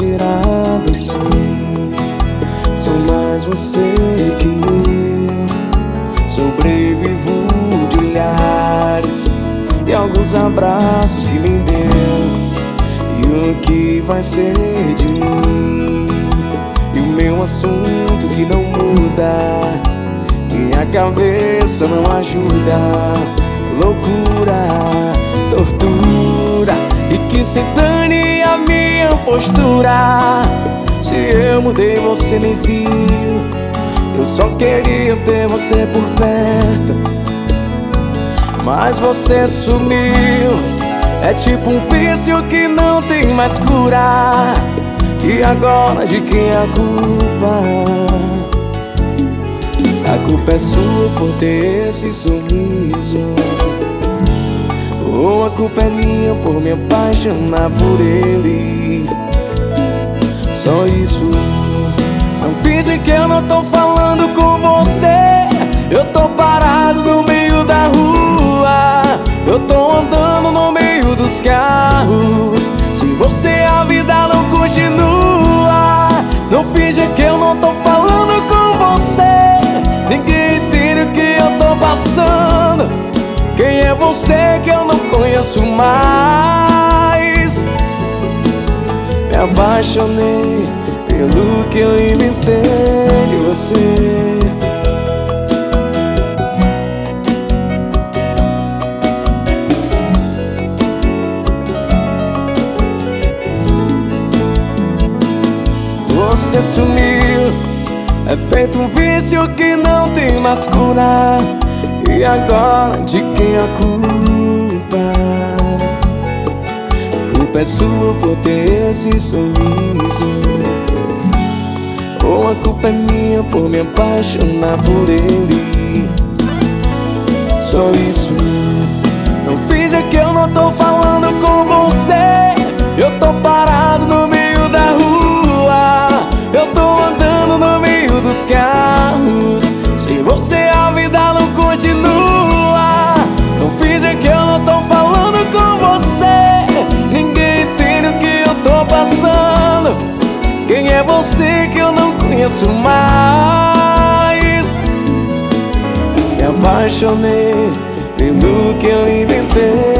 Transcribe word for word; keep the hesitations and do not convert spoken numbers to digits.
exagerado assim. Sou mais você que eu. Sobrevivo de olhares e alguns abraços que me deu. E o que vai ser de mim? E o meu assunto que não muda, minha cabeça não ajuda. Loucura, tortura, e que se dane a minha postura. Se eu mudei você nem viu, eu só queria ter você por perto, mas você sumiu. É tipo um vício que não tem mais cura. E agora de quem é a culpa? A culpa é sua por ter esse sorriso, ou a culpa é minha por me apaixonar por ele? Só isso. Não finge que eu não tô falando com você. Eu tô parado no meio da rua, eu tô andando no meio dos carros. Se você a vida não continua, não finge que eu não tô falando com você. Ninguém entende o que eu tô passando. Quem é você que eu não conheço mais? Me apaixonei pelo que eu inventei de você. Você sumiu, é feito um vício que não tem mais cura. E agora de quem é a culpa? A culpa é sua por ter esse sorriso, ou a culpa é minha por me apaixonar por ele? Só isso. Não finja que eu não tô falando com você. Eu tô parado no meio da rua, eu tô andando no meio dos carros. Sem você a vida não continua. Não finja que eu não tô falando com você. Ninguém entende o que eu tô passando. Quem é você que eu não conheço mais? Me apaixonei pelo que eu inventei